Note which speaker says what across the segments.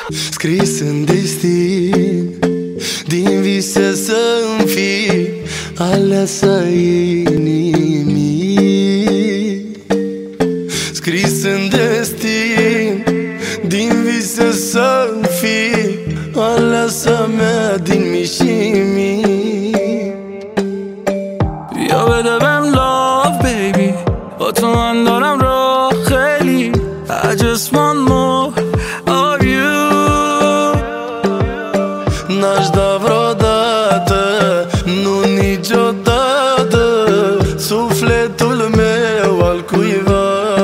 Speaker 1: Scris în destin, din vise să-mi fii aleasa inimii. Scris în destin, din vise să-mi fii aleasa mea din mii și mii.
Speaker 2: یا بده بهم love baby با تو من دارم راه خیلی I just want more of you.
Speaker 1: N-aș da vreodată, nu niciodată, sufletul meu al cuiva.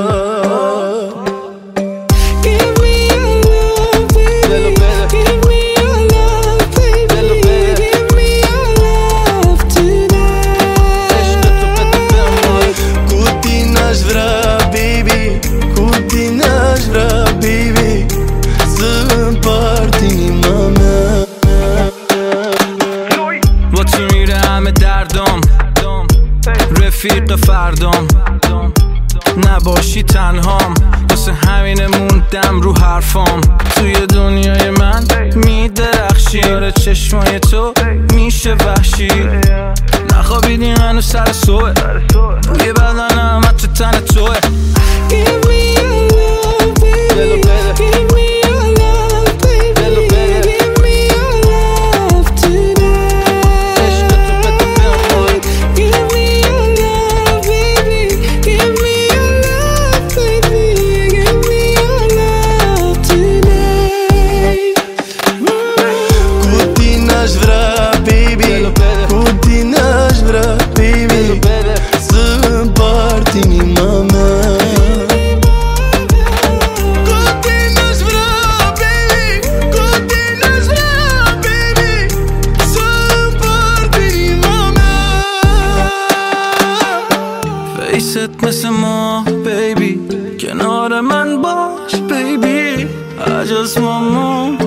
Speaker 3: Give me your love, baby. Give me your love, baby. Give me your love tonight.
Speaker 1: Cu tine aș vrea, baby, cu tine aș vrea, baby, să împart inima mea.
Speaker 2: با تو میره همه دردم رفیق فردام نباشی تنهام واسه همینه موندم رو حرفام توی دنیای من میدرخشی آره چشمای تو میشه وحشی نخوابیدی هنو سر صبح روی بدنم حتی تن توه
Speaker 3: Give me your love, baby. Give me your love, baby. Give me your love tonight. Give me your love, baby. Give me your love, baby. Give me your love tonight.
Speaker 1: Cu tine aș vrea, baby, cu tine aș vrea, baby, să împart inima mea. Cu tine aș vrea, baby, cu tine aș vrea, baby, să împart inima mea.
Speaker 2: فیست مثل ما baby کنار من باش baby I just want more